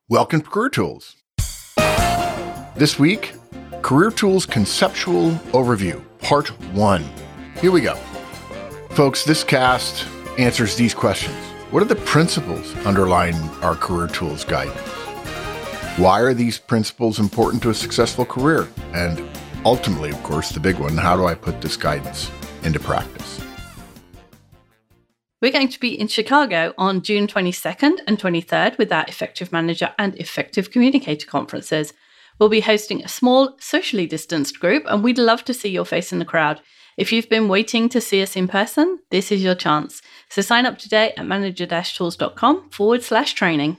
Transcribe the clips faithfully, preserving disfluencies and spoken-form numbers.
Welcome to Career Tools. This week, Career Tools Conceptual Overview, Part one. Here we go. Folks, this cast answers these questions. What are the principles underlying our Career Tools guidance? Why are these principles important to a successful career? And ultimately, of course, the big one, how do I put this guidance into practice? We're going to be in Chicago on June twenty-second and twenty-third with our Effective Manager and Effective Communicator conferences. We'll be hosting a small, socially distanced group, and we'd love to see your face in the crowd. If you've been waiting to see us in person, this is your chance. So sign up today at manager-tools.com forward slash training.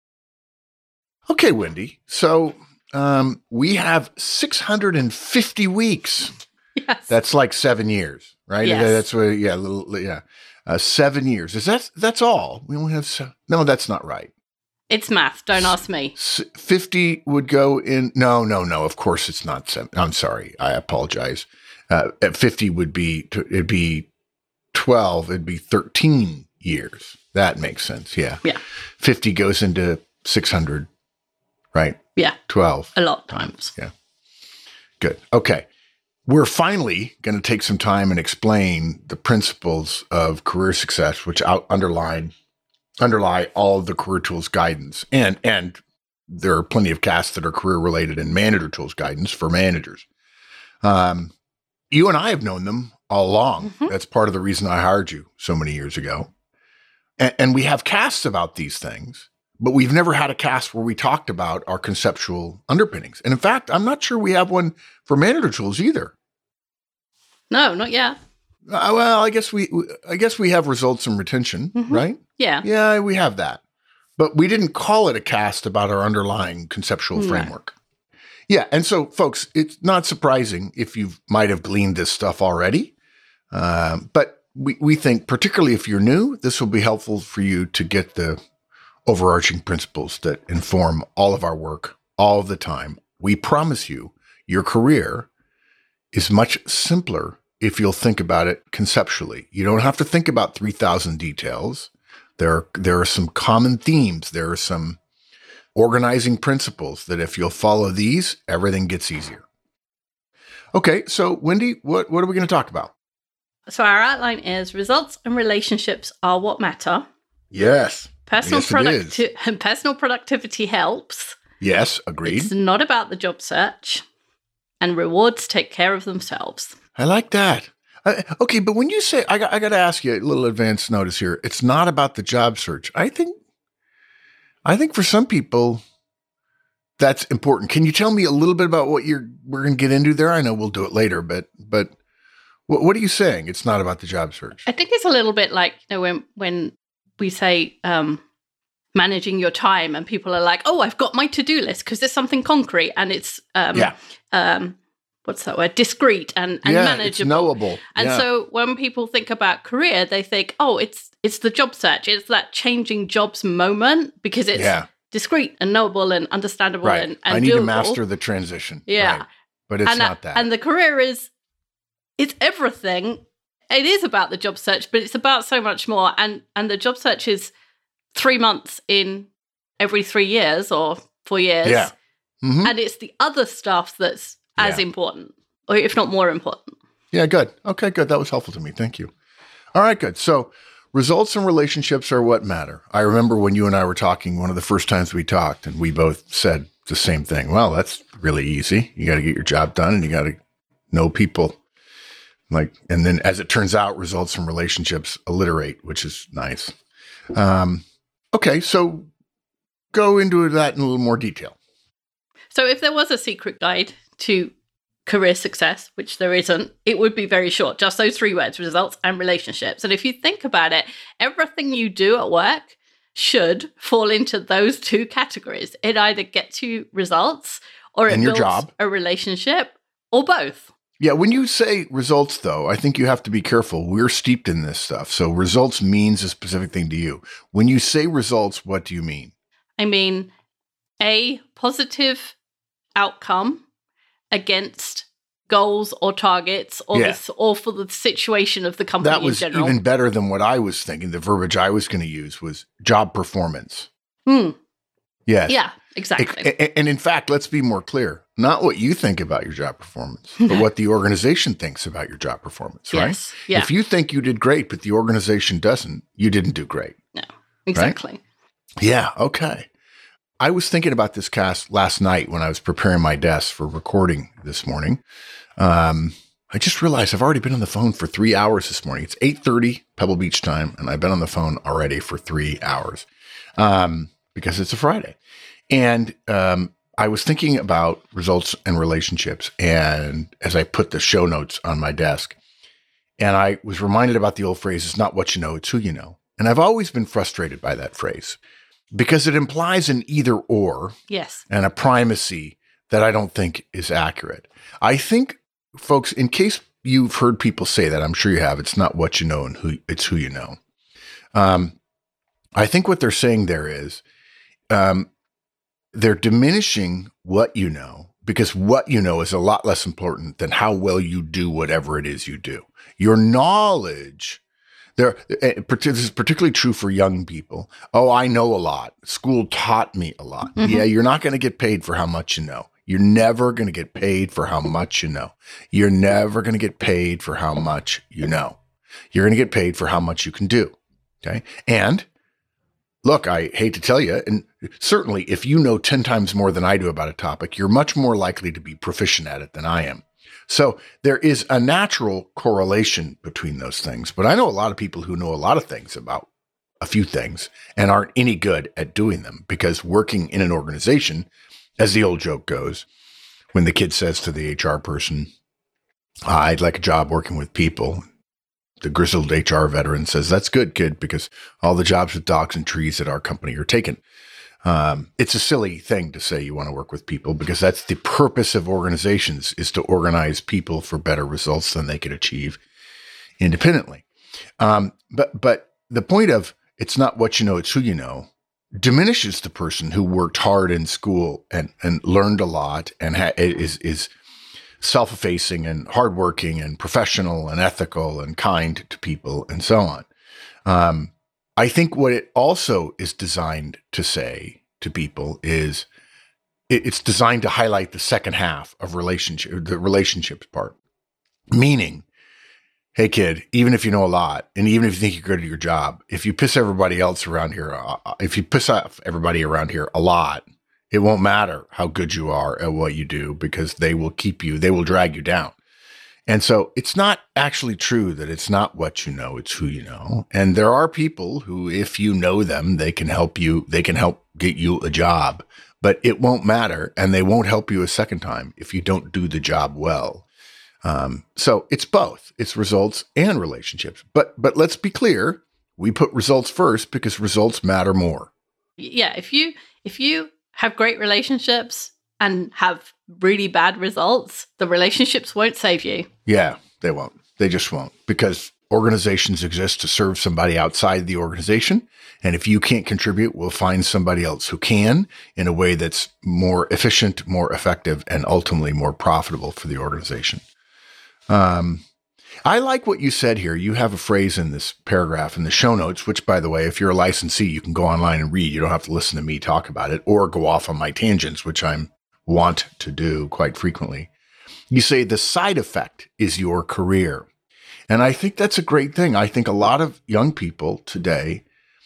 Okay, Wendy. So um, we have six hundred fifty weeks. Yes. That's like seven years, right? Yes. That's what, yeah, little, yeah. Uh, seven years. Is that, that's all? We only have, se- no, that's not right. It's math. Don't ask me. S- fifty would go in. No, no, no. Of course it's not seven. I'm sorry. I apologize. Uh, at fifty would be, it'd be twelve. It'd be thirteen years. That makes sense. Yeah. Yeah. fifty goes into six hundred, right? Yeah. twelve. A lot of times. Yeah. Good. Okay. We're finally going to take some time and explain the principles of career success, which out underline underlie all of the Career Tools guidance. And and there are plenty of casts that are career related and Manager Tools guidance for managers. Um, you and I have known them all along. Mm-hmm. That's part of the reason I hired you so many years ago. And, and we have casts about these things, but we've never had a cast where we talked about our conceptual underpinnings. And in fact, I'm not sure we have one for Manager Tools either. No, not yet. Uh, well, I guess we, I guess we have results and retention, mm-hmm. right? Yeah. Yeah, we have that. But we didn't call it a cast about our underlying conceptual No. framework. Yeah. And so, folks, it's not surprising if you might have gleaned this stuff already. Um, but we, we think, particularly if you're new, this will be helpful for you to get the overarching principles that inform all of our work all of the time. We promise you, your career is much simpler if you'll think about it conceptually. You don't have to think about three thousand details. There are, there are some common themes. There are some organizing principles that if you'll follow these, everything gets easier. Okay, so Wendy, what, what are we going to talk about? So our outline is results and relationships are what matter. Yes. Personal, yes, producti- personal productivity helps. Yes, agreed. It's not about the job search. And rewards take care of themselves. I like that. Uh, okay, but when you say, I got, I got to ask you a little advance notice here. It's not about the job search. I think, I think for some people, that's important. Can you tell me a little bit about what you're we're going to get into there? I know we'll do it later, but but what, what are you saying? It's not about the job search. I think it's a little bit like, you know, when when we say um, managing your time, and people are like, "Oh, I've got my to-do list," because there's something concrete and it's um, yeah. um, what's that word? Discrete and, and yeah, manageable. It's knowable. And yeah. so when people think about career, they think, "Oh, it's it's the job search. It's that changing jobs moment because it's yeah. discrete and knowable and understandable right. and, and I need doable." to master the transition. Yeah, right. But it's and, not that. And the career is it's everything. It is about the job search, but it's about so much more. And and the job search is three months in every three years or four years. Yeah. Mm-hmm. And it's the other stuff that's as Yeah. important, or if not more important. Yeah, good. Okay, good. That was helpful to me. Thank you. All right, good. So results and relationships are what matter. I remember when you and I were talking, one of the first times we talked, and we both said the same thing. Well, that's really easy. You got to get your job done and you got to know people. Like, and then as it turns out, results and relationships alliterate, which is nice. Um, okay, so go into that in a little more detail. So if there was a secret guide to career success, which there isn't, it would be very short, just those three words, results and relationships. And if you think about it, everything you do at work should fall into those two categories. It either gets you results or it and your builds job. a relationship or both. Yeah, when you say results, though, I think you have to be careful. We're steeped in this stuff. So results means a specific thing to you. When you say results, what do you mean? I mean, a positive outcome against goals or targets or, Yeah. the, or for the situation of the company That was in general. even better than what I was thinking. The verbiage I was going to use was job performance. Hmm. Yes. Yeah, exactly. It, and in fact, let's be more clear. Not what you think about your job performance, but what the organization thinks about your job performance, right? Yes. Yeah. If you think you did great, but the organization doesn't, you didn't do great. No, exactly. Right? Yeah. Okay. I was thinking about this cast last night when I was preparing my desk for recording this morning. Um, I just realized I've already been on the phone for three hours this morning. It's eight thirty Pebble Beach time, and I've been on the phone already for three hours um, because it's a Friday. And um, I was thinking about results and relationships, and as I put the show notes on my desk, and I was reminded about the old phrase, it's not what you know, it's who you know. And I've always been frustrated by that phrase because it implies an either or Yes. and a primacy that I don't think is accurate. I think, folks, in case you've heard people say that, I'm sure you have, it's not what you know and who it's who you know. Um, I think what they're saying there is um, they're diminishing what you know because what you know is a lot less important than how well you do whatever it is you do. Your knowledge, there, this is particularly true for young people. Oh, I know a lot. School taught me a lot. Mm-hmm. Yeah, you're not going to get paid for how much you know. You're never going to get paid for how much you know. You're never going to get paid for how much you know. You're going to get paid for how much you can do. Okay. And look, I hate to tell you, and certainly if you know ten times more than I do about a topic, you're much more likely to be proficient at it than I am. So there is a natural correlation between those things. But I know a lot of people who know a lot of things about a few things and aren't any good at doing them because working in an organization, as the old joke goes, when the kid says to the H R person, I'd like a job working with people, the grizzled H R veteran says, that's good, kid, because all the jobs with dogs and trees at our company are taken. Um, it's a silly thing to say you want to work with people because that's the purpose of organizations is to organize people for better results than they could achieve independently. Um, but but the point of it's not what you know, it's who you know diminishes the person who worked hard in school and, and learned a lot and ha- is, is self-effacing and hardworking and professional and ethical and kind to people and so on. Um, I think what it also is designed to say to people is it, it's designed to highlight the second half of relationship, the relationships part, meaning, hey kid, even if you know a lot, and even if you think you're good at your job, if you piss everybody else around here, uh, if you piss off everybody around here a lot, it won't matter how good you are at what you do because they will keep you, they will drag you down. And so it's not actually true that it's not what you know, it's who you know. And there are people who, if you know them, they can help you, they can help get you a job, but it won't matter. And they won't help you a second time if you don't do the job well. Um, so it's both, it's results and relationships. But, but let's be clear, we put results first because results matter more. Yeah. If you, if you have great relationships and have really bad results, the relationships won't save you. Yeah, they won't. They just won't because organizations exist to serve somebody outside the organization. And if you can't contribute, we'll find somebody else who can in a way that's more efficient, more effective, and ultimately more profitable for the organization. Um, I like what you said here. You have a phrase in this paragraph in the show notes, which, by the way, if you're a licensee, you can go online and read. You don't have to listen to me talk about it or go off on my tangents, which I'm want to do quite frequently. You say the side effect is your career. And I think that's a great thing. I think a lot of young people today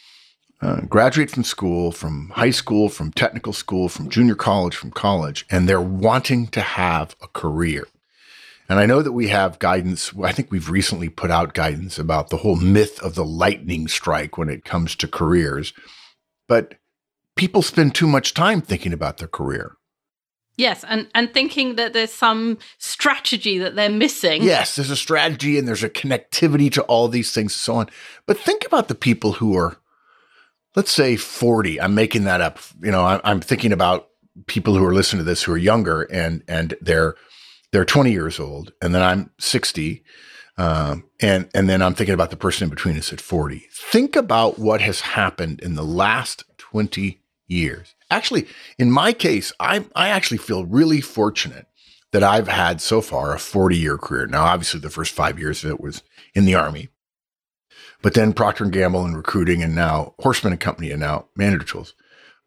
uh, graduate from school, from high school, from technical school, from junior college, from college, and they're wanting to have a career. And I know that we have guidance. I think we've recently put out guidance about the whole myth of the lightning strike when it comes to careers. But people spend too much time thinking about their career. Yes, and, and thinking that there's some strategy that they're missing. Yes, there's a strategy and there's a connectivity to all these things and so on. But think about the people who are, let's say forty. I'm making that up. You know, I, I'm thinking about people who are listening to this who are younger and and they're they're twenty years old, and then I'm sixty, um, and and then I'm thinking about the person in between us at forty. Think about what has happened in the last twenty years. Actually, in my case, I I actually feel really fortunate that I've had so far a forty-year career. Now, obviously, the first five years of it was in the Army, but then Procter and Gamble and recruiting, and now Horseman and Company, and now Manager Tools.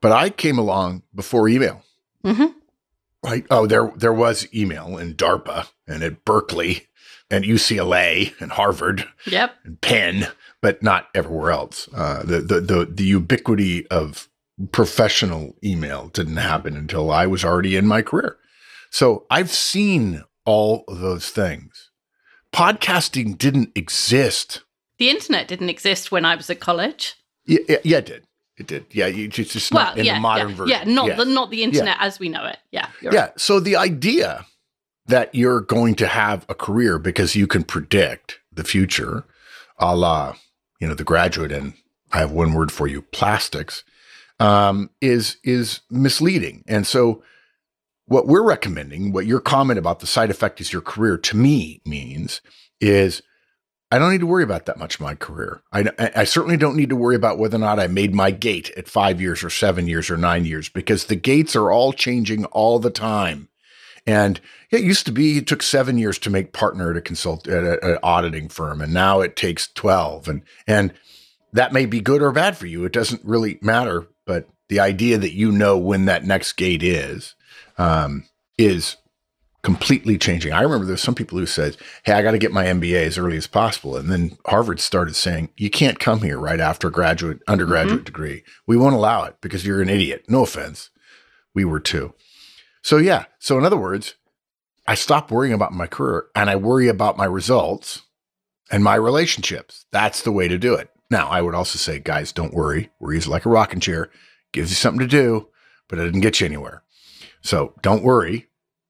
but I came along before email. Mm-hmm. Right? Oh, there there was email in DARPA and at Berkeley and U C L A and Harvard Yep. and Penn, but not everywhere else. Uh, the, the the the ubiquity of professional email didn't happen until I was already in my career. So I've seen all of those things. Podcasting didn't exist. The internet didn't exist when I was at college. Yeah, yeah, yeah it did. It did. Yeah, you just, just Well, not in yeah, the modern yeah, version. yeah, not Yes. the not the internet as we know it. Yeah, you're Yeah. right. So the idea that you're going to have a career because you can predict the future, a la, you know, The Graduate, and I have one word for you, plastics, um, is is misleading. And so what we're recommending, what your comment about the side effect is your career, to me means is I don't need to worry about that much in my career. I, I certainly don't need to worry about whether or not I made my gate at five years or seven years or nine years, because the gates are all changing all the time. And it used to be it took seven years to make partner at a consult at an auditing firm, and now it takes twelve. And and that may be good or bad for you. It doesn't really matter. But the idea that you know when that next gate is um, is completely changing. I remember there's some people who said, hey, I got to get my M B A as early as possible. And then Harvard started saying, you can't come here right after a graduate, undergraduate mm-hmm. degree. We won't allow it because you're an idiot. No offense. We were too. So yeah. So in other words, I stopped worrying about my career and I worry about my results and my relationships. That's the way to do it. Now, I would also say, guys, don't worry. Worry is like a rocking chair. Gives you something to do, but it doesn't get you anywhere. So don't worry.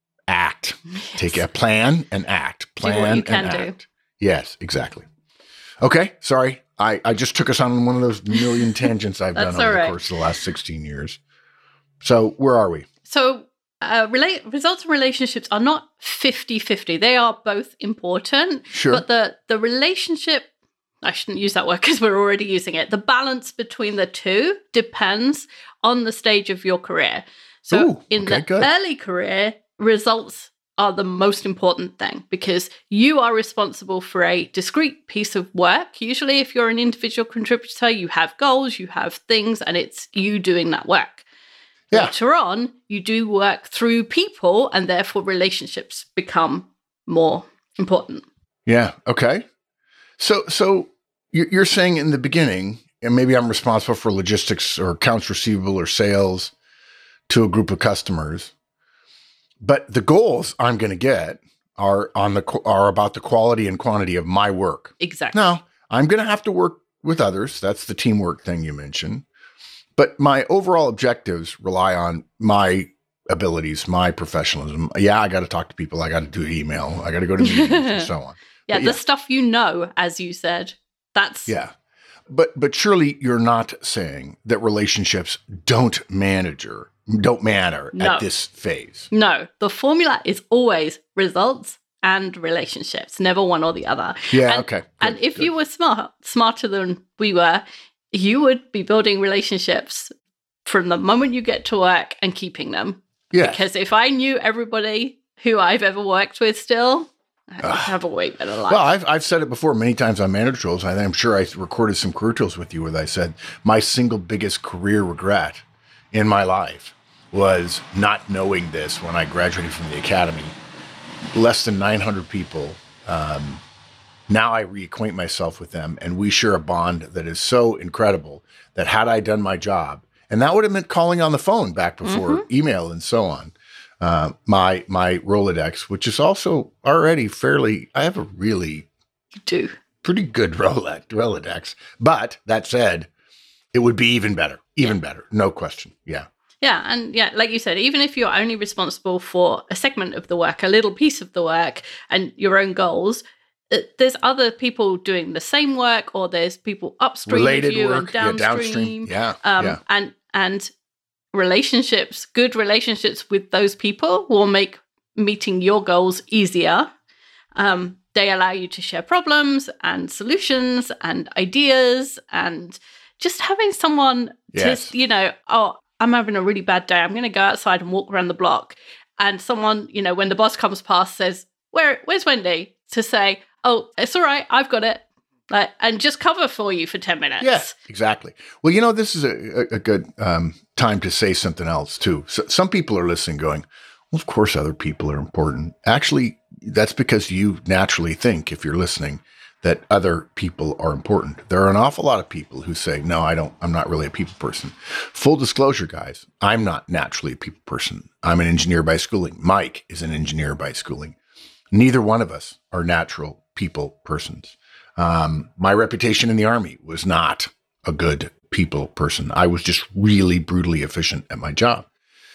Act. Yes. Take a plan and act. Plan do what you and can act. do. Yes, exactly. Okay, sorry. I, I just took us on one of those million tangents I've done over right. the course of the last sixteen years. So where are we? So uh, rela- results and relationships are not fifty-fifty. They are both important. Sure. But the, the relationship, I shouldn't use that word because we're already using it. The balance between the two depends on the stage of your career. So Ooh, in okay, the good. early career, results are the most important thing because you are responsible for a discrete piece of work. Usually, if you're an individual contributor, you have goals, you have things, and it's you doing that work. Yeah. Later on, you do work through people, and therefore relationships become more important. Yeah. Okay. So, so you're saying in the beginning, and maybe I'm responsible for logistics or accounts receivable or sales to a group of customers, but the goals I'm going to get are on the are about the quality and quantity of my work. Exactly. Now, I'm going to have to work with others. That's the teamwork thing you mentioned. But my overall objectives rely on my abilities, my professionalism. Yeah, I got to talk to people. I got to do email. I got to go to meetings and so on. Yeah, but the yeah. stuff you know, as you said. That's yeah. But but surely you're not saying that relationships don't manager don't matter no. at this phase. No, the formula is always results and relationships, never one or the other. Yeah, and, okay. Good, and if good. you were smart, smarter than we were, you would be building relationships from the moment you get to work and keeping them. Yeah. Because if I knew everybody who I've ever worked with still, I'd uh, have a way better life. Well, I've, I've said it before many times on Manager Tools. I, I'm sure I recorded some career tools with you where I said my single biggest career regret in my life was not knowing this when I graduated from the academy. Less than nine hundred people. Um, now I reacquaint myself with them, and we share a bond that is so incredible that had I done my job, and that would have meant calling on the phone back before mm-hmm. email and so on, uh, my my Rolodex, which is also already fairly, I have a really you do. pretty good Rolodex, Rolodex. But that said, it would be even better, even yeah. better, no question. Yeah. Yeah. And yeah, like you said, even if you're only responsible for a segment of the work, a little piece of the work and your own goals, it, there's other people doing the same work, or there's people upstream Related of you work, and downstream. Yeah, downstream. Yeah, um, yeah. And, and relationships, good relationships with those people will make meeting your goals easier. Um, they allow you to share problems and solutions and ideas, and just having someone yes. to, you know, oh, I'm having a really bad day. I'm going to go outside and walk around the block. And someone, you know, when the boss comes past says, Where, where's Wendy? To say, oh, it's all right. I've got it. Like, and just cover for you for ten minutes. Yeah, exactly. Well, you know, this is a, a, a good um, time to say something else, too. So some people are listening going, well, of course, other people are important. Actually, that's because you naturally think, if you're listening, that other people are important. There are an awful lot of people who say, no, I don't, I'm not really a people person. Full disclosure, guys, I'm not naturally a people person. I'm an engineer by schooling. Mike is an engineer by schooling. Neither one of us are natural people persons. Um, my reputation in the Army was not a good people person. I was just really brutally efficient at my job.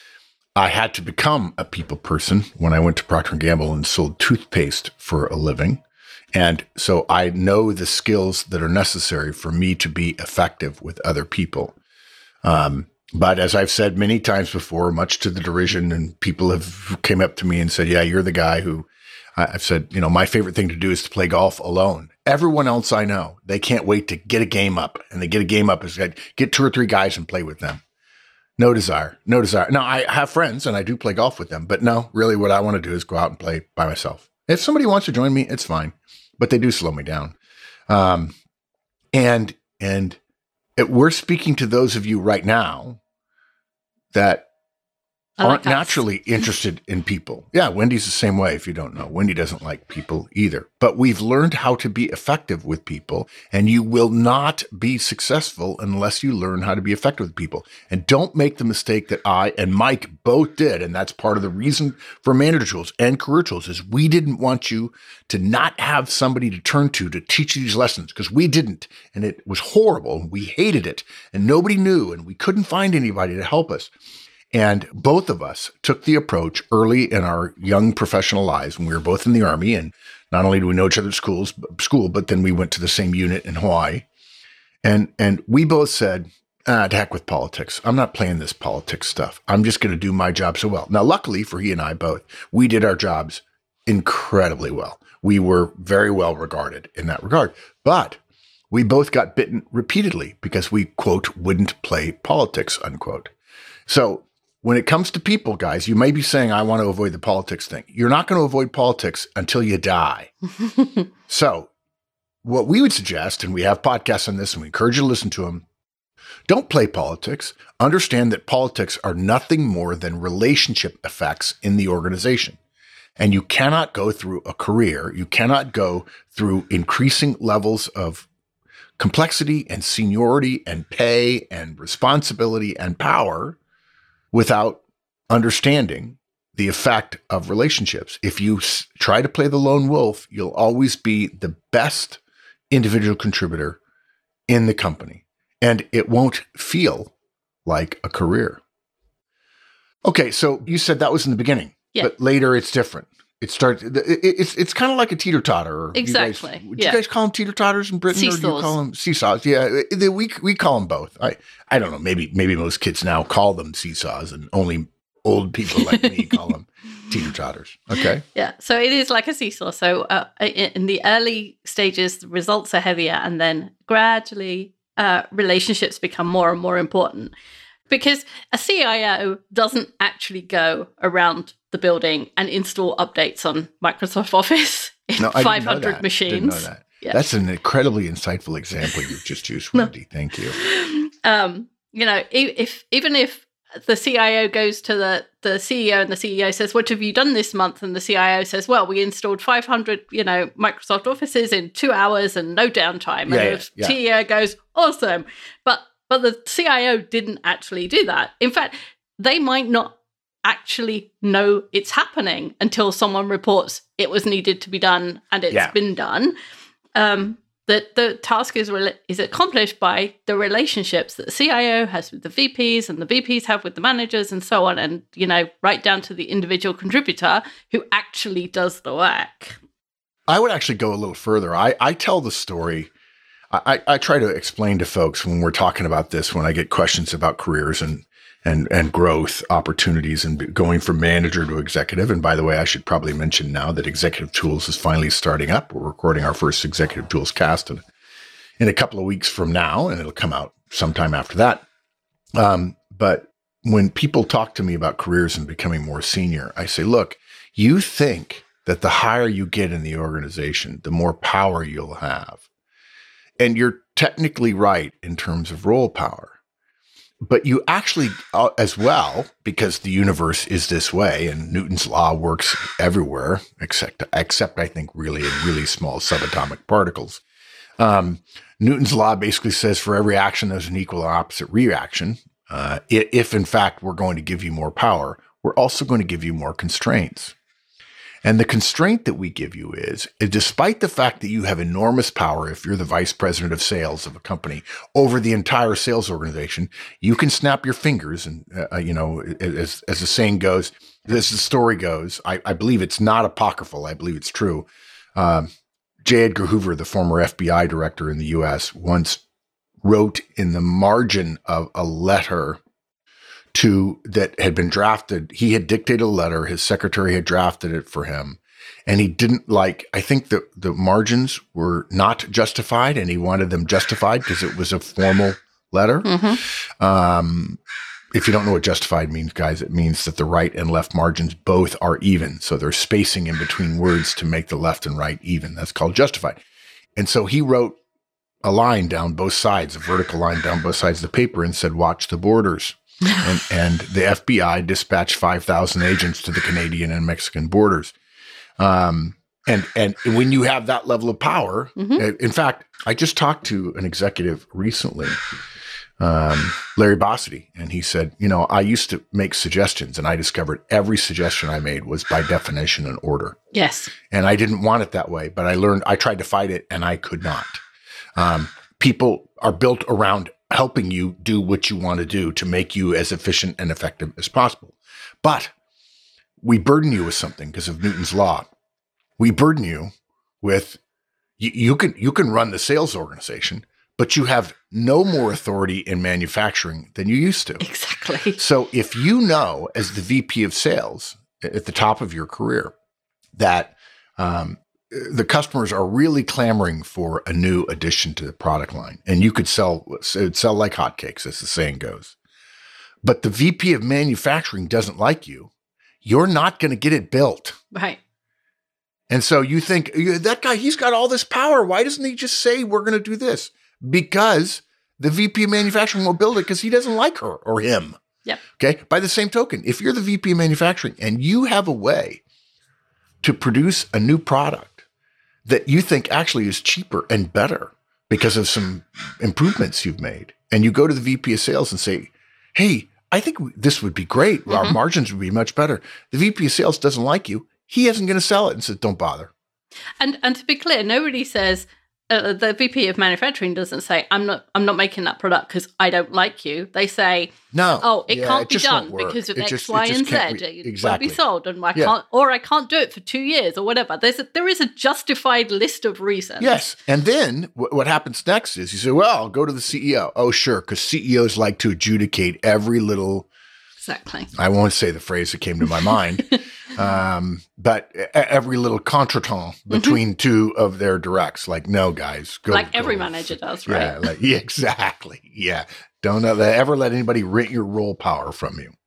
I had to become a people person when I went to Procter and Gamble and sold toothpaste for a living. And so I know the skills that are necessary for me to be effective with other people. Um, but as I've said many times before, much to the derision, and people have came up to me and said, yeah, you're the guy who, I've said, you know, my favorite thing to do is to play golf alone. Everyone else I know, they can't wait to get a game up, and they get a game up is get two or three guys and play with them. No desire, no desire. Now, I have friends and I do play golf with them, but no, really what I want to do is go out and play by myself. If somebody wants to join me, it's fine, but they do slow me down. Um, and, and it, we're speaking to those of you right now that aren't like naturally interested in people. Yeah, Wendy's the same way, if you don't know. Wendy doesn't like people either. But we've learned how to be effective with people, and you will not be successful unless you learn how to be effective with people. And don't make the mistake that I and Mike both did, and that's part of the reason for Manager Tools and Career Tools, is we didn't want you to not have somebody to turn to to teach you these lessons, because we didn't, and it was horrible. We hated it, and nobody knew, and we couldn't find anybody to help us. And both of us took the approach early in our young professional lives when we were both in the Army. And not only do we know each other's schools, school, but then we went to the same unit in Hawaii. And, and we both said, ah, to heck with politics. I'm not playing this politics stuff. I'm just going to do my job so well. Now, luckily for he and I both, we did our jobs incredibly well. We were very well regarded in that regard. But we both got bitten repeatedly because we, quote, wouldn't play politics, unquote. So when it comes to people, guys, you may be saying, I want to avoid the politics thing. You're not going to avoid politics until you die. So what we would suggest, and we have podcasts on this, and we encourage you to listen to them, don't play politics. Understand that politics are nothing more than relationship effects in the organization. And you cannot go through a career, you cannot go through increasing levels of complexity and seniority and pay and responsibility and power without understanding the effect of relationships. If you s- try to play the lone wolf, you'll always be the best individual contributor in the company, and it won't feel like a career. Okay, so you said that was in the beginning, yeah. But later it's different. It starts. It, it's it's kind of like a teeter-totter. Exactly. You guys, would yeah. you guys call them teeter-totters in Britain, Seesaws. or do you call them seesaws? Yeah, they, we we call them both. I I don't know. Maybe maybe most kids now call them seesaws, and only old people like me call them teeter-totters. Okay. Yeah. So it is like a seesaw. So uh, in the early stages, the results are heavier, and then gradually uh, relationships become more and more important. Because a C I O doesn't actually go around the building and install updates on Microsoft Office in no, five hundred machines. Didn't know that. Yeah. That's an incredibly insightful example you've just used, Wendy. No. Thank you. Um, you know, if even if the C I O goes to the, the C E O and the C E O says, what have you done this month? And the C I O says, well, we installed five hundred, you know, Microsoft Offices in two hours and no downtime. Yeah, and the yeah, C E O goes, awesome. But But the C I O didn't actually do that. In fact, they might not actually know it's happening until someone reports it was needed to be done and it's yeah. been done. Um, that the task is re- is accomplished by the relationships that the C I O has with the V Ps and the V Ps have with the managers and so on. And, you know, right down to the individual contributor who actually does the work. I would actually go a little further. I, I tell the story. I, I try to explain to folks when we're talking about this, when I get questions about careers and and and growth opportunities and going from manager to executive. And by the way, I should probably mention now that Executive Tools is finally starting up. We're recording our first Executive Tools cast in, in a couple of weeks from now, and it'll come out sometime after that. Um, but when people talk to me about careers and becoming more senior, I say, look, you think that the higher you get in the organization, the more power you'll have. and you're technically right in terms of role power. But you actually, uh, as well, because the universe is this way and Newton's law works everywhere, except, except I think really in really small subatomic particles. Um, Newton's law basically says for every action, there's an equal and opposite reaction. Uh, if, in fact, we're going to give you more power, we're also going to give you more constraints. And the constraint that we give you is, is, despite the fact that you have enormous power, if you're the vice president of sales of a company, over the entire sales organization, you can snap your fingers. And, uh, you know, as, as the saying goes, as the story goes, I, I believe it's not apocryphal. I believe it's true. Um, J. Edgar Hoover, the former F B I director in the U S, once wrote in the margin of a letter to that had been drafted. He had dictated a letter. His secretary had drafted it for him. And he didn't like, I think the, the margins were not justified and he wanted them justified because it was a formal letter. Mm-hmm. Um, if you don't know what justified means, guys, it means that the right and left margins both are even. So there's spacing in between words to make the left and right even. That's called justified. And so he wrote a line down both sides, a vertical line down both sides of the paper and said, watch the borders. and, and the F B I dispatched five thousand agents to the Canadian and Mexican borders. Um, and, and when you have that level of power, mm-hmm. in fact, I just talked to an executive recently, um, Larry Bossidy, and he said, you know, I used to make suggestions and I discovered every suggestion I made was by definition an order. Yes. And I didn't want it that way, but I learned, I tried to fight it and I could not. Um, people are built around helping you do what you want to do to make you as efficient and effective as possible. But we burden you with something because of Newton's law. We burden you with, you, you can you can run the sales organization, but you have no more authority in manufacturing than you used to. Exactly. So if you know, as the V P of sales at the top of your career, that um, the customers are really clamoring for a new addition to the product line, and you could sell sell like hotcakes, as the saying goes. But the V P of manufacturing doesn't like you. You're not going to get it built. Right. And so you think, that guy, he's got all this power. Why doesn't he just say we're going to do this? Because the V P of manufacturing will build it because he doesn't like her or him. Yep. Okay. By the same token, if you're the V P of manufacturing and you have a way to produce a new product that you think actually is cheaper and better because of some improvements you've made, and you go to the V P of sales and say, hey, I think this would be great. Mm-hmm. Our margins would be much better. The V P of sales doesn't like you. He isn't going to sell it and says, don't bother. And and to be clear, nobody says, uh, the V P of manufacturing doesn't say, I'm not I'm not making that product because I don't like you. They say, no, oh, it yeah, can't it be done because of it X, just, Y, and Z. Re- it exactly. won't be sold, and I yeah. can't, or I can't do it for two years or whatever. There's a, there is a justified list of reasons. Yes. And then w- what happens next is you say, well, I'll go to the C E O. Oh, sure, because C E Os like to adjudicate every little. Exactly. I won't say the phrase that came to my mind, um, but every little contretemps between mm-hmm. two of their directs. Like, no, guys, go. Like go. every manager does, right? Yeah, like, yeah, exactly. Yeah. Don't ever let anybody rent your role power from you.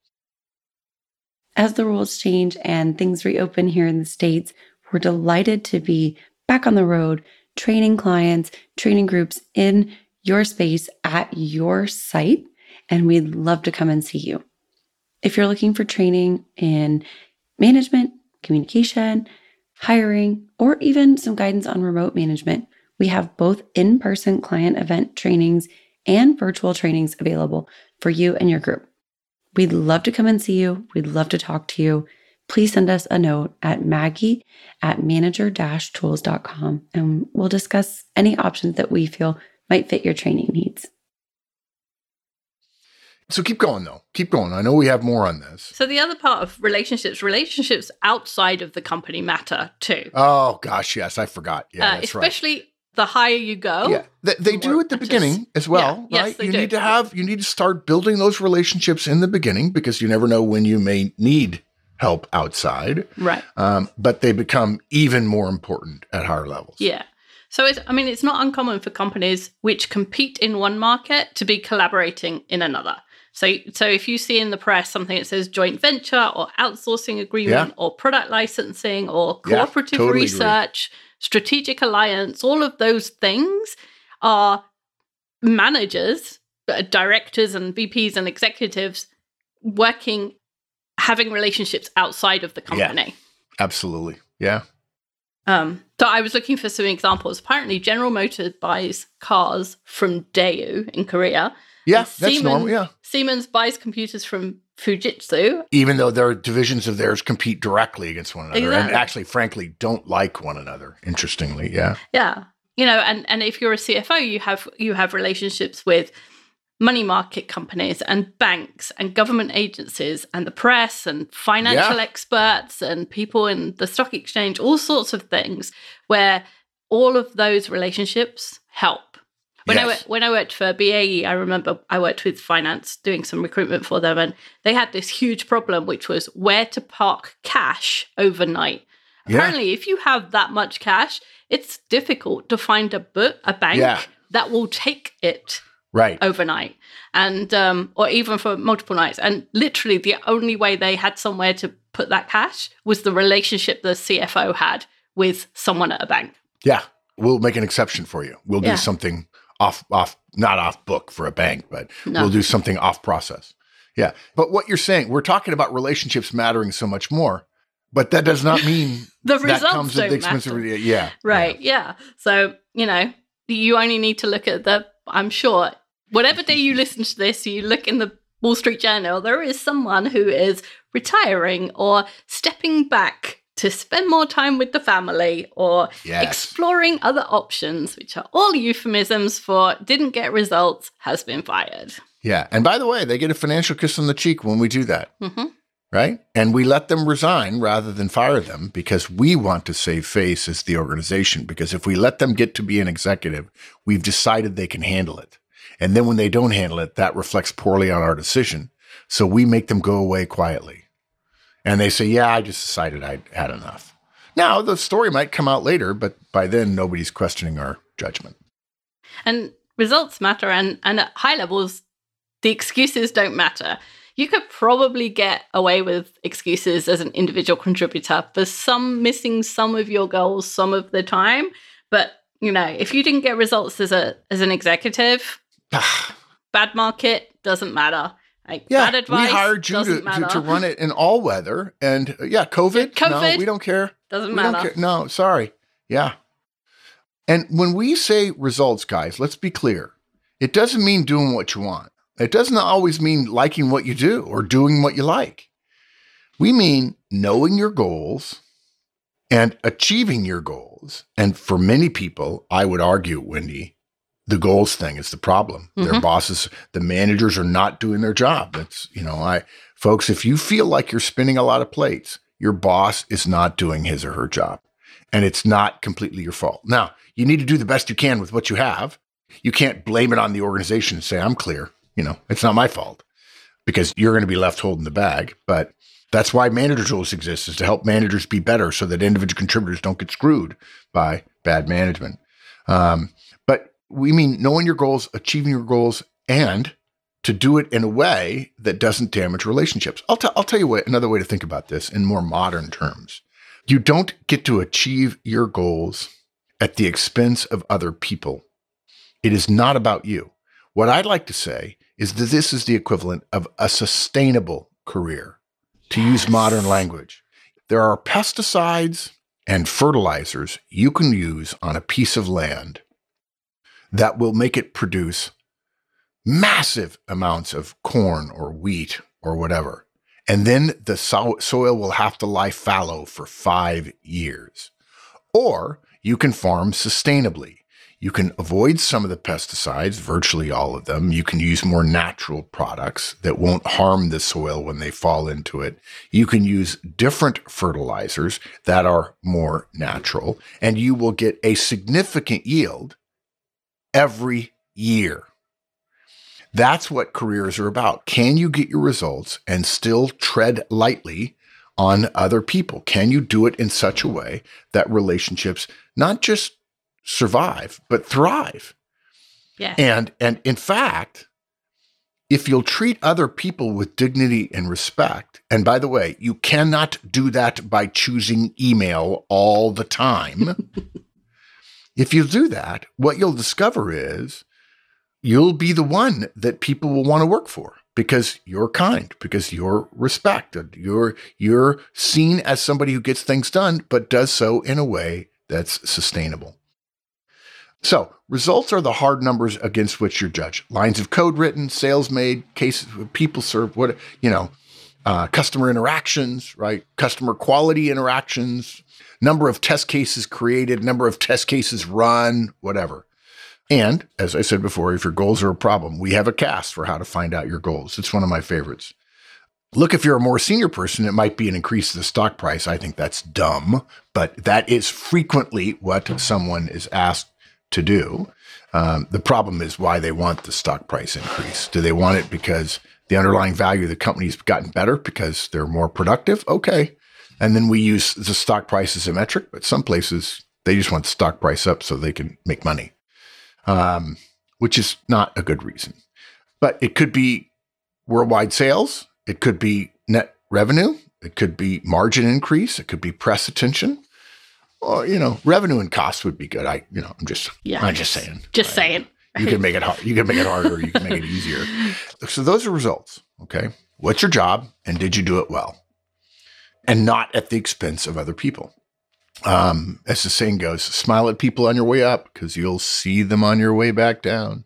As the rules change and things reopen here in the States, we're delighted to be back on the road, training clients, training groups in your space at your site, and we'd love to come and see you. If you're looking for training in management, communication, hiring, or even some guidance on remote management, we have both in-person client event trainings and virtual trainings available for you and your group. We'd love to come and see you. We'd love to talk to you. Please send us a note at Maggie at manager dash tools dot com, and we'll discuss any options that we feel might fit your training needs. So keep going, though. Keep going. I know we have more on this. So the other part of relationships, relationships outside of the company matter too. Oh, gosh, yes. I forgot. Yeah, uh, that's especially right. the higher you go. Yeah, they, they do at the beginning as well, yeah, right? Yes, they you do. need to have, you need to start building those relationships in the beginning because you never know when you may need help outside. Right. Um, but they become even more important at higher levels. Yeah. So, it's, I mean, it's not uncommon for companies which compete in one market to be collaborating in another. So, so if you see in the press something that says joint venture or outsourcing agreement yeah. or product licensing or cooperative yeah, totally research, agree. strategic alliance, all of those things are managers, uh, directors and V Ps and executives working, having relationships outside of the company. Yeah, absolutely. Yeah. Um, so I was looking for some examples. Apparently, General Motors buys cars from Daewoo in Korea. Yeah, that's Siemens, normal. Yeah. Siemens buys computers from Fujitsu. Even though their divisions of theirs compete directly against one another Exactly. and actually, frankly, don't like one another. Interestingly, yeah. Yeah. You know, and, and if you're a C F O, you have you have relationships with money market companies and banks and government agencies and the press and financial Yeah. experts and people in the stock exchange, all sorts of things where all of those relationships help. When I Yes. wo- when I worked for B A E, I remember I worked with finance doing some recruitment for them, and they had this huge problem, which was where to park cash overnight. Yeah. Apparently, if you have that much cash, it's difficult to find a book, a bank Yeah. that will take it Right. overnight, and um, or even for multiple nights. And literally, the only way they had somewhere to put that cash was the relationship the C F O had with someone at a bank. Yeah. We'll make an exception for you. We'll Yeah. do something off, off, not off book for a bank, but No. we'll do something off process. Yeah. But what you're saying, we're talking about relationships mattering so much more, but that does not mean The that results comes at don't the expense of, matter. yeah. Right. Yeah. So, you know, you only need to look at the, I'm sure, whatever day you listen to this, you look in the Wall Street Journal, there is someone who is retiring or stepping back to spend more time with the family or Yes. exploring other options, which are all euphemisms for didn't get results, has been fired. Yeah. And by the way, they get a financial kiss on the cheek when we do that. Mm-hmm. Right? And we let them resign rather than fire them because we want to save face as the organization. Because if we let them get to be an executive, we've decided they can handle it. And then when they don't handle it, that reflects poorly on our decision. So we make them go away quietly. And they say, yeah, I just decided I'd had enough. Now, the story might come out later, but by then nobody's questioning our judgment. And results matter. And, and at high levels, the excuses don't matter. You could probably get away with excuses as an individual contributor for some missing some of your goals some of the time. But, you know, if you didn't get results as a as an executive, bad market doesn't matter. Like Yeah, bad advice we hired you doesn't to, to, matter. to run it in all weather. And uh, yeah, COVID, COVID no, we don't care. doesn't We matter. don't care. No, sorry. Yeah. And when we say results, guys, let's be clear. It doesn't mean doing what you want. It doesn't always mean liking what you do or doing what you like. We mean knowing your goals and achieving your goals. And for many people, I would argue, Wendy, the goals thing is the problem. Their Mhm. bosses, the managers are not doing their job. That's, you know, I, folks, if you feel like you're spinning a lot of plates, your boss is not doing his or her job. And it's not completely your fault. Now, you need to do the best you can with what you have. You can't blame it on the organization and say, I'm clear. You know, it's not my fault because you're going to be left holding the bag. But that's why manager tools exist, is to help managers be better so that individual contributors don't get screwed by bad management. Um, but we mean knowing your goals, achieving your goals, and to do it in a way that doesn't damage relationships. I'll, t- I'll tell you what, another way to think about this in more modern terms. You don't get to achieve your goals at the expense of other people. It is not about you. What I'd like to say is that this is the equivalent of a sustainable career, to use modern language. There are pesticides and fertilizers you can use on a piece of land that will make it produce massive amounts of corn or wheat or whatever. And then the so- soil will have to lie fallow for five years. Or you can farm sustainably. You can avoid some of the pesticides, virtually all of them. You can use more natural products that won't harm the soil when they fall into it. You can use different fertilizers that are more natural, and you will get a significant yield every year. That's what careers are about. Can you get your results and still tread lightly on other people? Can you do it in such a way that relationships not just survive, but thrive? Yeah. And, and in fact, if you'll treat other people with dignity and respect, and by the way, you cannot do that by choosing email all the time. If you do that, what you'll discover is you'll be the one that people will want to work for because you're kind, because you're respected. You're, you're seen as somebody who gets things done, but does so in a way that's sustainable. So results are the hard numbers against which you're judged. Lines of code written, sales made, cases, people served, what, you know, uh, customer interactions, right? Customer quality interactions, number of test cases created, number of test cases run, whatever. And as I said before, if your goals are a problem, we have a cast for how to find out your goals. It's one of my favorites. Look, if you're a more senior person, it might be an increase in the stock price. I think that's dumb, but that is frequently what someone is asked to do. Um, the problem is why they want the stock price increase. Do they want it because the underlying value of the company's gotten better because they're more productive? Okay. And then we use the stock price as a metric, but some places they just want the stock price up so they can make money, um, which is not a good reason. But it could be worldwide sales. It could be net revenue. It could be margin increase. It could be press attention. Or, you know, revenue and cost would be good. I, you know, I'm just, yeah, I'm just saying. Just right? saying. You can make it hard. You can make it harder. You can make it easier. So those are results. Okay. What's your job and did you do it well? And not at the expense of other people. Um, as the saying goes, smile at people on your way up because you'll see them on your way back down.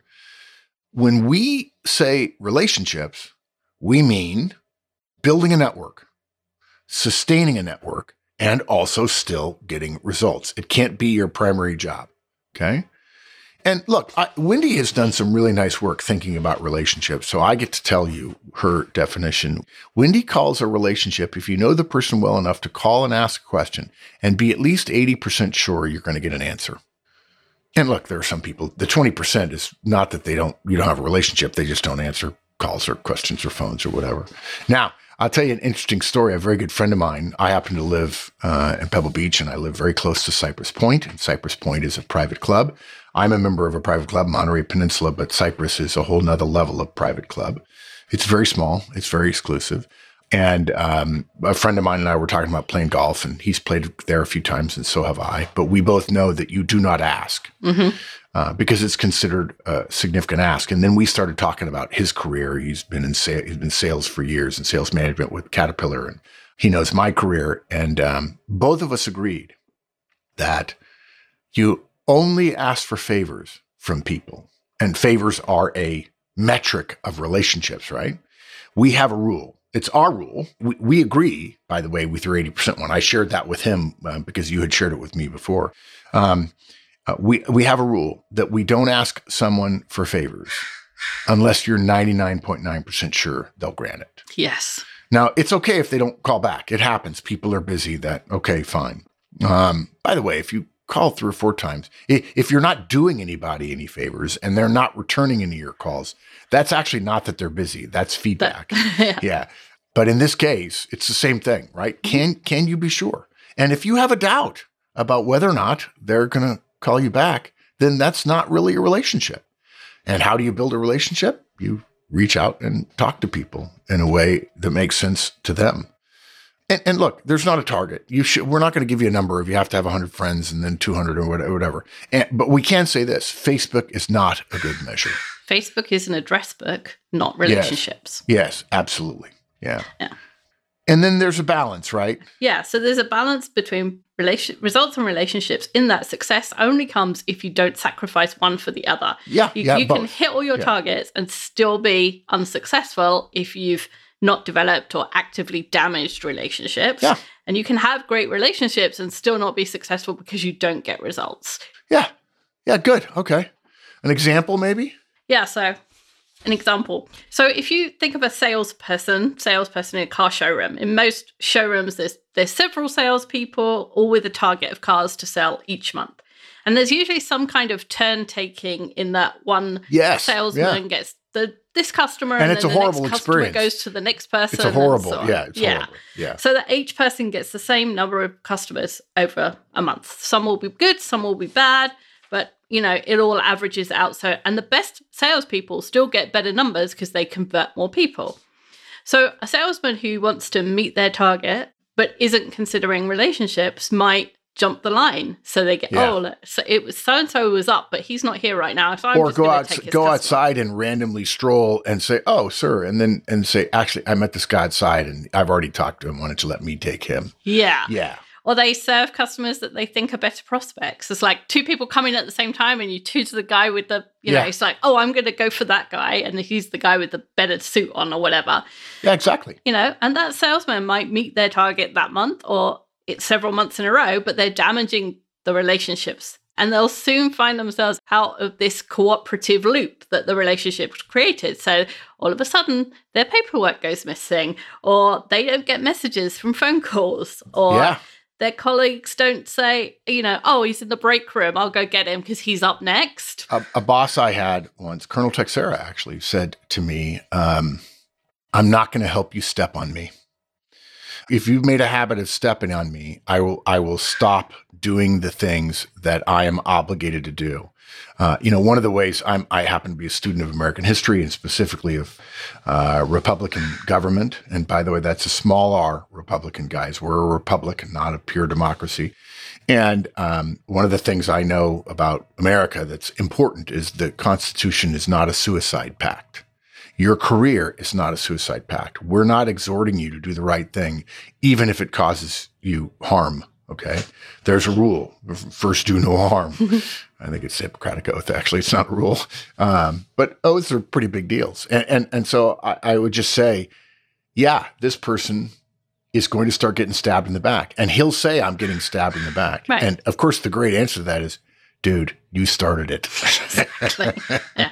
When we say relationships, we mean building a network, sustaining a network, and also still getting results. It can't be your primary job, okay? And look, I, Wendy has done some really nice work thinking about relationships, so I get to tell you her definition. Wendy calls a relationship if you know the person well enough to call and ask a question and be at least eighty percent sure you're going to get an answer. And look, there are some people, the twenty percent is not that they don't, you don't have a relationship, they just don't answer calls or questions or phones or whatever. Now, I'll tell you an interesting story. A very good friend of mine, I happen to live uh, in Pebble Beach, and I live very close to Cypress Point. And Cypress Point is a private club. I'm a member of a private club, Monterey Peninsula, but Cypress is a whole nother level of private club. It's very small. It's very exclusive. And um, a friend of mine and I were talking about playing golf, and he's played there a few times, and so have I. But we both know that you do not ask. Mm-hmm. Uh, because it's considered a significant ask. And then we started talking about his career. He's been in sa- he's been sales for years and sales management with Caterpillar, and he knows my career. And um, both of us agreed that you only ask for favors from people, and favors are a metric of relationships, right? We have a rule. It's our rule. We, we agree, by the way, with your eighty percent one. I shared that with him uh, because you had shared it with me before. Um, Uh, we we have a rule that we don't ask someone for favors unless you're ninety-nine point nine percent sure they'll grant it. Yes. Now, it's okay if they don't call back. It happens. People are busy. That, okay, fine. Um, by the way, if you call three or four times, if you're not doing anybody any favors and they're not returning any of your calls, that's actually not that they're busy. That's feedback. yeah. yeah. But in this case, it's the same thing, right? Can, can you be sure? And if you have a doubt about whether or not they're going to call you back, then that's not really a relationship. And how do you build a relationship? You reach out and talk to people in a way that makes sense to them. And, and look, there's not a target. You should, we're not going to give you a number if you have to have one hundred friends and then two hundred or whatever. And, but we can say this, Facebook is not a good measure. Facebook is an address book, not relationships. Yes, yes, absolutely. Yeah. Yeah. And then there's a balance, right? Yeah. So there's a balance between relation results and relationships in that success only comes if you don't sacrifice one for the other. Yeah. You, yeah, you can both. hit all your yeah. targets and still be unsuccessful if you've not developed or actively damaged relationships. Yeah. And you can have great relationships and still not be successful because you don't get results. Yeah. Yeah. Good. Okay. An example, maybe? Yeah. So an example. So if you think of a salesperson, salesperson in a car showroom, in most showrooms, there's there's several salespeople, all with a target of cars to sell each month. And there's usually some kind of turn taking in that one yes, salesman yeah. gets the this customer, and, and it's then a the horrible next customer experience. goes to the next person. It's a horrible, and so on. yeah, it's yeah. horrible. Yeah. So that each person gets the same number of customers over a month. Some will be good, some will be bad, but you know, it all averages out. So, and the best salespeople still get better numbers because they convert more people. So a salesman who wants to meet their target but isn't considering relationships might jump the line. So they get, Yeah. oh, so it was so-and-so was up, but he's not here right now. So I'm or just go gonna out, take his go customer. outside and randomly stroll and say, "Oh, sir," and then and say, "Actually, I met this guy outside, and I've already talked to him. Why don't you let me take him?" Yeah. Yeah, Or they serve customers that they think are better prospects. It's like two people come in at the same time and you choose the guy with the, you know, Yeah. it's like, oh, I'm going to go for that guy. And he's the guy with the better suit on or whatever, yeah, exactly. you know, and that salesman might meet their target that month or it's several months in a row, but they're damaging the relationships. And they'll soon find themselves out of this cooperative loop that the relationship created. So all of a sudden, their paperwork goes missing, or they don't get messages from phone calls, or Yeah. their colleagues don't say, you know, oh, he's in the break room, I'll go get him because he's up next. A, a boss I had once, Colonel Texera, actually said to me, um, "I'm not going to help you step on me. If you've made a habit of stepping on me, I will I will stop doing the things that I am obligated to do." Uh, you know, one of the ways I'm, I happen to be a student of American history and specifically of uh, Republican government. And by the way, that's a small R Republican, guys. We're a republic, not a pure democracy. And um, one of the things I know about America that's important is the Constitution is not a suicide pact. Your career is not a suicide pact. We're not exhorting you to do the right thing, even if it causes you harm. Okay. There's a rule. First, do no harm. I think it's Hippocratic Oath. Actually, it's not a rule. Um, but oaths are pretty big deals. And, and, and so I, I would just say, yeah, this person is going to start getting stabbed in the back. And he'll say, "I'm getting stabbed in the back." Right. And of course, the great answer to that is, "Dude, you started it." Yeah.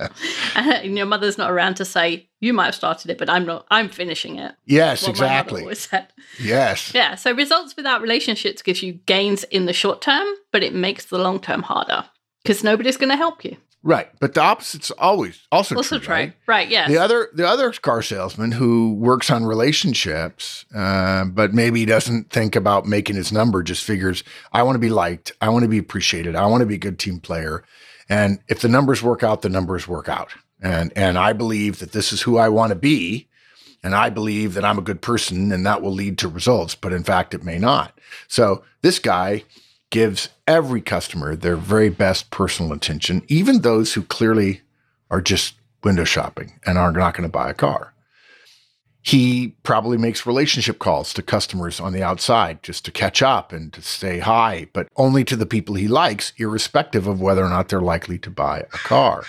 And your mother's not around to say, you might have started it, but I'm not, I'm finishing it. Yes, What my mother exactly. always said. Yes. Yeah. So results without relationships gives you gains in the short term, but it makes the long term harder because nobody's going to help you. Right. But the opposite's always also, Also true. true. Right? Right. Yes. The other the other car salesman who works on relationships, uh, but maybe doesn't think about making his number, just figures, I want to be liked, I want to be appreciated, I want to be a good team player. And if the numbers work out, the numbers work out. And and I believe that this is who I want to be. And I believe that I'm a good person and that will lead to results. But in fact, it may not. So this guy gives every customer their very best personal attention, even those who clearly are just window shopping and are not going to buy a car. He probably makes relationship calls to customers on the outside just to catch up and to say hi, but only to the people he likes, irrespective of whether or not they're likely to buy a car.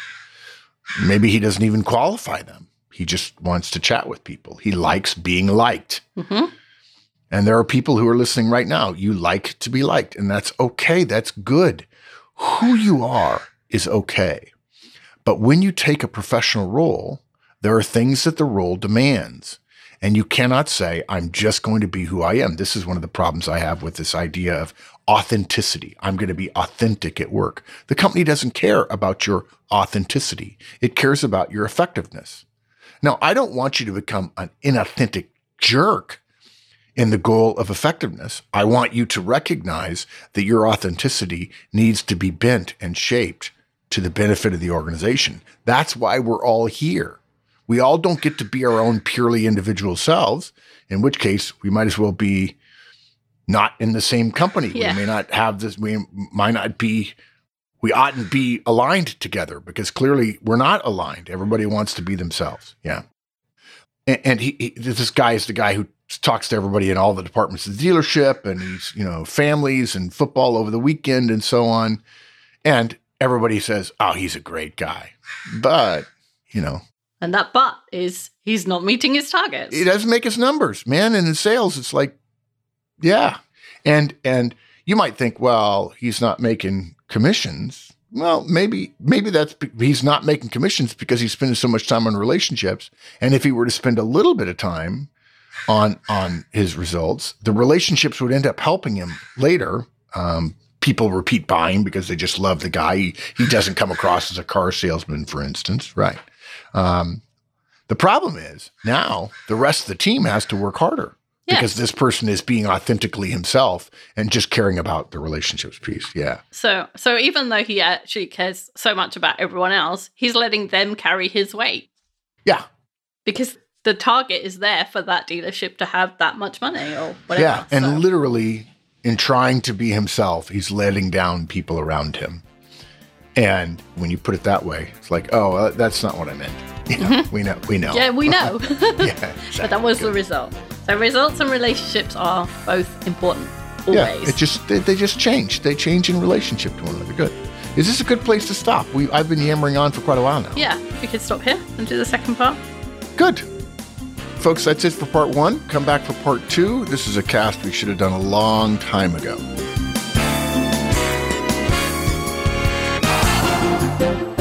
Maybe he doesn't even qualify them. He just wants to chat with people. He likes being liked. Mm-hmm. And there are people who are listening right now. You like to be liked, and that's okay. That's good. Who you are is okay. But when you take a professional role, there are things that the role demands. And you cannot say, I'm just going to be who I am. This is one of the problems I have with this idea of authenticity. I'm going to be authentic at work. The company doesn't care about your authenticity. It cares about your effectiveness. Now, I don't want you to become an inauthentic jerk in the goal of effectiveness. I want you to recognize that your authenticity needs to be bent and shaped to the benefit of the organization. That's why we're all here. We all don't get to be our own purely individual selves, in which case we might as well be not in the same company. Yeah. We may not have this, we might not be, we oughtn't be aligned together because clearly we're not aligned. Everybody wants to be themselves. Yeah. And, and he, he, this guy is the guy who talks to everybody in all the departments of the dealership, and he's, you know, families and football over the weekend and so on. And everybody says, oh, he's a great guy. But, you know, And that but is he's not meeting his targets. he doesn't make his numbers, man. And in sales, it's like, yeah. And, and you might think, well, he's not making commissions. Well, maybe, maybe that's, he's not making commissions because he's spending so much time on relationships. And if he were to spend a little bit of time on, on his results, the relationships would end up helping him later. Um, people repeat buying because they just love the guy. He, he doesn't come across as a car salesman, for instance. Right. Um, the problem is now the rest of the team has to work harder Yes. because this person is being authentically himself and just caring about the relationships piece. Yeah. So so even though he actually cares so much about everyone else, he's letting them carry his weight Yeah. because the target is there for that dealership to have that much money or whatever. Yeah. And So- literally in trying to be himself, he's letting down people around him. And when you put it that way, it's like, oh, uh, that's not what I meant. You know, mm-hmm. we know, we know. Yeah, we know. yeah, exactly. But that was Good. the result. So results and relationships are both important, always. Yeah, it just they, they just change. They change in relationship to one another. Good. Is this a good place to stop? We I've been yammering on for quite a while now. Yeah, we could stop here and do the second part. Good. Folks, that's it for part one. Come back for part two. This is a cast we should have done a long time ago.